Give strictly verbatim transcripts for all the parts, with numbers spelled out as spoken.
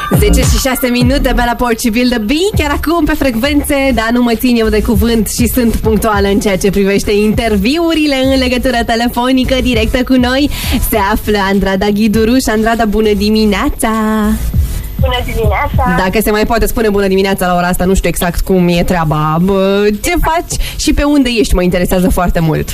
zece și șase minute pe la Portugal The Bee, chiar acum pe frecvențe, dar nu mă țin eu de cuvânt și sunt punctuală în ceea ce privește interviurile în legătură telefonică directă cu noi. Se află Andrada Ghiduruș. Andrada, bună dimineața! Bună dimineața! Dacă se mai poate spune bună dimineața la ora asta, nu știu exact cum e treaba. Bă, ce faci și pe unde ești? Mă interesează foarte mult.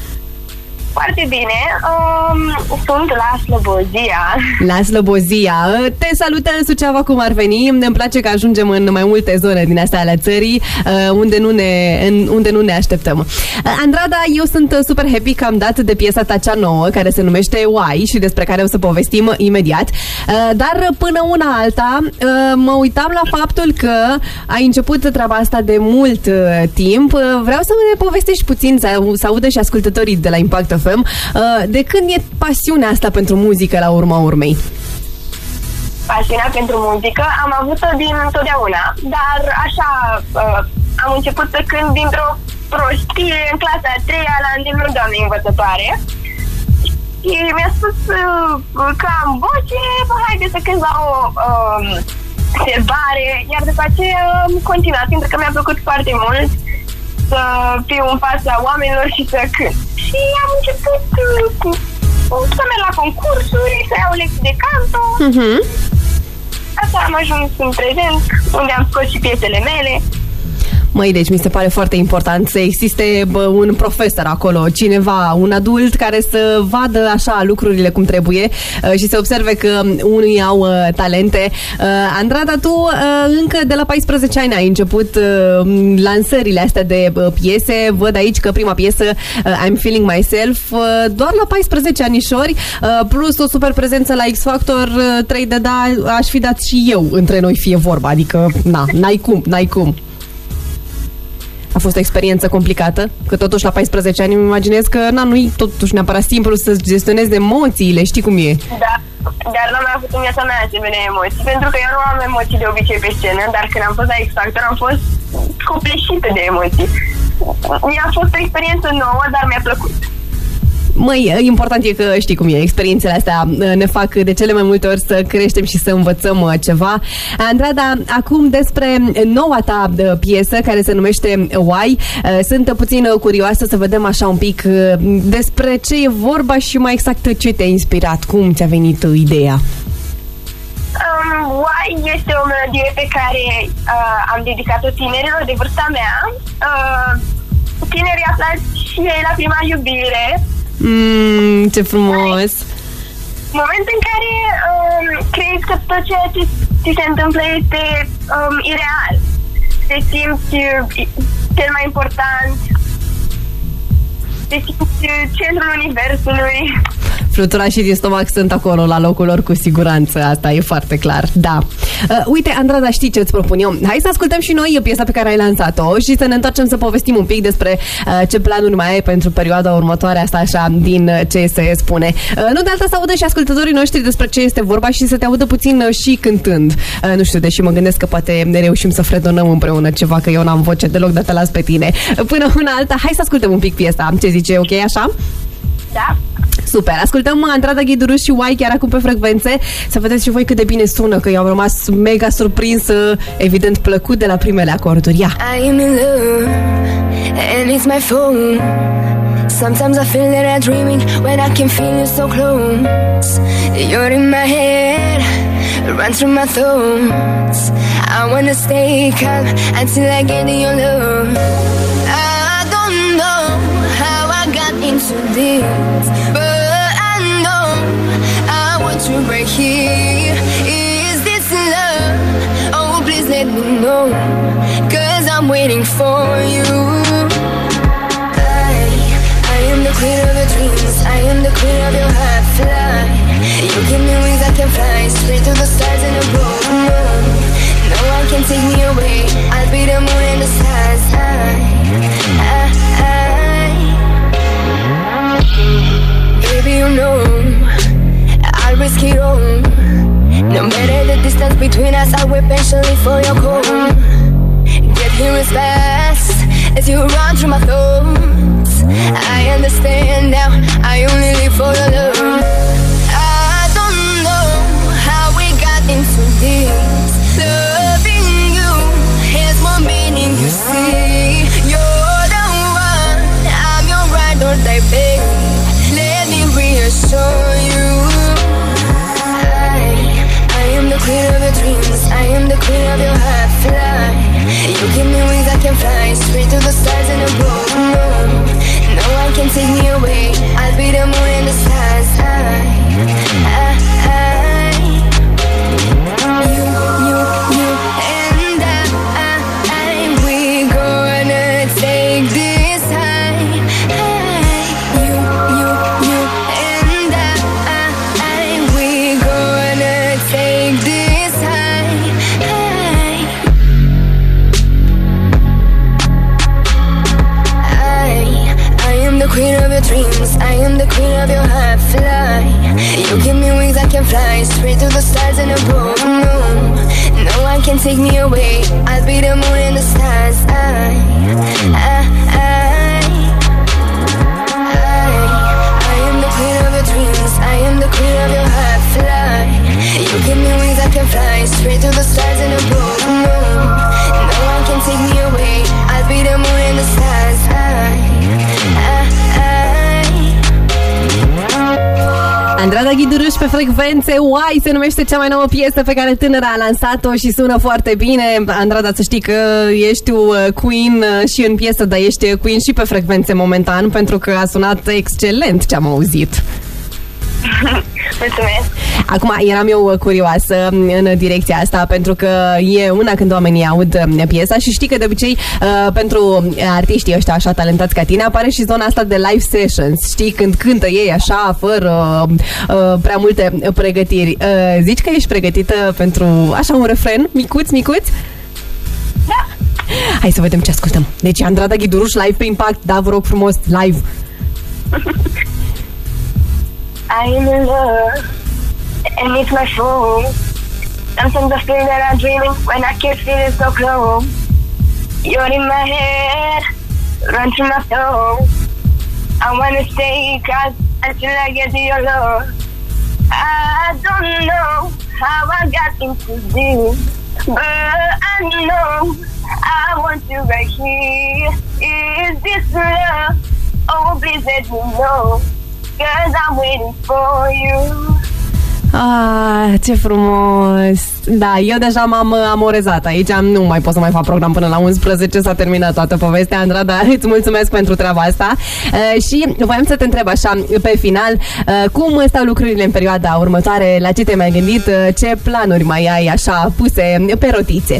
Foarte bine, um, sunt la Slobozia. La Slobozia. Te salută Suceava cum ar veni. Îmi place că ajungem în mai multe zone din astea ale țării unde nu ne, unde nu ne așteptăm. Andrada, eu sunt super happy că am dat de piesa ta cea nouă, care se numește Why și despre care o să povestim imediat. Dar până una alta mă uitam la faptul că ai început treaba asta de mult timp. Vreau să ne povestești puțin, să, să audă și ascultătorii de la Impact F M, de când e pasiunea asta pentru muzică la urma urmei? Pasiunea pentru muzică am avut-o din totdeauna, dar așa am început pe când dintr-o prostie în clasa a treia la îndemnul doamnei învățătoare și mi-a spus că am voce, haide să cânt la o um, serbare, iar după aceea am continuat, pentru că mi-a plăcut foarte mult să fiu în fața oamenilor și să cânt. Și am început uh, să merg la concursuri, să iau lecții de canto. Uh-huh. Asta am ajuns în prezent, unde am scos și piesele mele. Măi, deci mi se pare foarte important să existe bă, un profesor acolo, cineva, un adult care să vadă așa lucrurile cum trebuie uh, și să observe că unii au uh, talente. Uh, Andrada, tu uh, încă de la paisprezece ani ai început uh, lansările astea de uh, piese. Văd aici că prima piesă, uh, I'm Feeling Myself, uh, doar la paisprezece anișori, uh, plus o super prezență la X Factor, uh, trei de da, aș fi dat și eu între noi fie vorba, adică na, n-ai cum, n-ai cum. A fost o experiență complicată? Că totuși la paisprezece ani îmi imaginez că na, nu-i totuși neapărat simplu să gestionezi emoțiile, știi cum e? Da, dar n-am mai avut în viața mea asemenea emoții, pentru că eu nu am emoții de obicei pe scenă, dar când am fost la X Factor am fost copleșită de emoții. Mi-a fost o experiență nouă, dar mi-a plăcut. Măi, important e că știi cum e, experiențele astea ne fac de cele mai multe ori să creștem și să învățăm ceva. Andrada, acum despre noua ta piesă care se numește Why. Sunt puțin curioasă să vedem așa un pic despre ce e vorba și mai exact ce te-a inspirat, cum ți-a venit ideea. Um, Why este o melodie pe care uh, am dedicat-o tinerilor de vârsta mea. Uh, tinerii aflați și ei la prima iubire. Mm, ce frumos! Moment în care um, crezi că tot ceea ce ți se întâmplă este um, ireal. Te simți uh, cel mai important. Te simți uh, centrul universului. Fluturașii din stomac sunt acolo la locul lor cu siguranță, asta e foarte clar, da. Uh, uite, Andrada, știi ce îți propun eu? Hai să ascultăm și noi piesa pe care ai lansat-o și să ne întoarcem să povestim un pic despre uh, ce planuri mai ai pentru perioada următoare, asta așa, din uh, ce se spune. Uh, nu de alta să audă și ascultătorii noștri despre ce este vorba și să te audă puțin uh, și cântând. Uh, nu știu, deși mă gândesc că poate ne reușim să fredonăm împreună ceva, că eu n-am voce deloc de te las pe tine. Uh, până una alta, hai să ascultăm un pic piesa. Ce zice, ok, așa? Da. Super, ascultăm Andrada Ghiduruș și Why chiar acum pe frecvențe. Să vedeți și voi cât de bine sună, că eu am rămas mega surprinsă, evident plăcut de la primele acorduri. Ia! I am in love and it's my phone. Sometimes I feel that I'm dreaming when I can feel you so close. You're in my head, run through my thoughts. I wanna stay calm until I get in your love. I don't know how I got into this, but I know I want to break here. Is this love? Oh, please let me know, 'cause I'm waiting for you. I, I am the queen of your dreams. I am the queen of your heart. Fly. You give me wings, I can fly straight to the stars and above. No, no one can take me away. I'll be the moon and the stars. I, I, I. Baby, you know I'll risk it all. No matter the distance between us, I'll wait patiently for your call. Get here as fast as you run through my thoughts. I understand now, I only live for your love. I don't know how we got into this, queen of your dreams, I am the queen of your heart. Fly, you give me wings, I can fly straight to the stars and above. No, no one can take me away. I'll be the moon and the stars. I, I, I, you, you, you and I, I, I, we gonna take this high. I, you, you, you and I, I, I, we gonna take this high. I, I am the queen of your dreams, I am the queen of your heart. Fly, you give me wings, I can fly straight to the stars and above. No, no one can take me away. I'll be the moon and the stars. I, I, I, I, I am the queen of your dreams, I am the queen of your heart. Fly, you give me wings, I can fly straight to the stars and above. No, no one can take me away. I'll be the moon and the stars. I, I, I. Andrada Ghiduruș pe frecvențe. Why se numește cea mai nouă piesă pe care tânăra a lansat-o și sună foarte bine. Andrada, să știi că ești queen și în piesă, dar ești queen și pe frecvențe momentan, pentru că a sunat excelent ce am auzit. Mulțumesc. Acum, eram eu curioasă în direcția asta, pentru că e una când oamenii aud piesa și știi că de obicei pentru artiștii ăștia așa talentați ca tine apare și zona asta de live sessions, știi, când cântă ei așa, fără prea multe pregătiri. Zici că ești pregătită pentru așa un refren micuț, micuț? Da. Hai să vedem ce ascultăm. Deci Andrada Ghiduruș live pe Impact, da, vă rog frumos, live. I'm in love, and it's my fault. Sometimes I feel that I'm dreaming when I can't feel it so close. You're in my head, run through my soul. I wanna stay cause until I get to your love. I don't know how I got into this, but I know I want you right here. Is this love? Oh, please let me know. Cause I'm waiting for you. Ah, ce frumos! Da, eu deja m-am amorezat aici, nu mai pot să mai fac program până la unsprezece, s-a terminat toată povestea, Andrada, îți mulțumesc pentru treaba asta. Uh, și voiam să te întreb așa, pe final, uh, cum stau lucrurile în perioada următoare, la ce te-ai mai gândit, uh, ce planuri mai ai așa puse pe rotițe?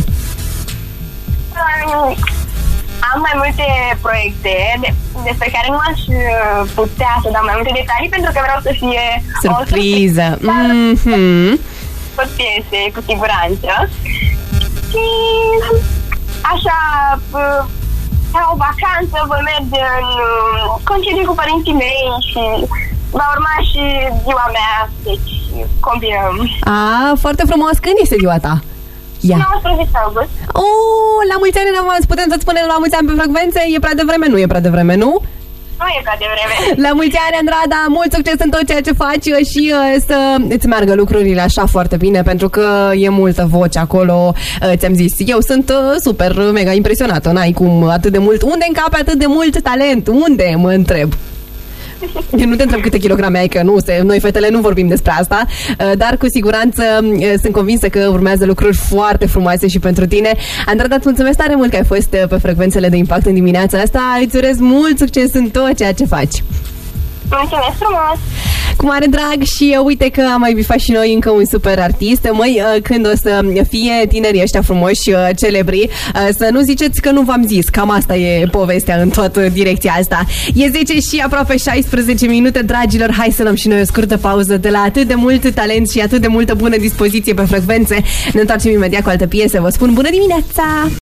Um, am mai multe proiecte despre care nu aș putea să dau mai multe detalii pentru că vreau să fie surpriză. O surpriză. Mm-hmm. Pot piese, cu siguranță. Și așa, ca o vacanță, voi merge în concediu cu părinții mei și va urma și ziua mea, deci combinăm. Ah, foarte frumos. Când este ziua ta? Ia. nouăsprezece august. Oh, la mulți ani în avans. Putem să-ți spunem la mulți ani pe frecvențe? E prea devreme? Nu e prea devreme, nu? Nu e prea devreme. La mulți ani, Andrada, mult succes în tot ceea ce faci și uh, să îți meargă lucrurile așa foarte bine, pentru că e multă voce acolo. Uh, ți-am zis, eu sunt uh, super mega impresionată. N-ai cum atât de mult. Unde încape atât de mult talent? Unde, mă întreb? Eu nu te întreb câte kilograme ai, că nu, noi fetele nu vorbim despre asta, dar cu siguranță sunt convinsă că urmează lucruri foarte frumoase și pentru tine. Andrada, îți mulțumesc tare mult că ai fost pe frecvențele de Impact în dimineața asta. Îți urez mult succes în tot ceea ce faci. Mulțumesc frumos! Cu mare drag și uite că am mai bifat și noi încă un super artist. Măi, când o să fie tinerii ăștia frumoși, celebri, să nu ziceți că nu v-am zis. Cam asta e povestea în toată direcția asta. E zece și aproape șaisprezece minute, dragilor. Hai să luăm și noi o scurtă pauză de la atât de mult talent și atât de multă bună dispoziție pe frecvențe. Ne întoarcem imediat cu alte piese. Vă spun bună dimineața!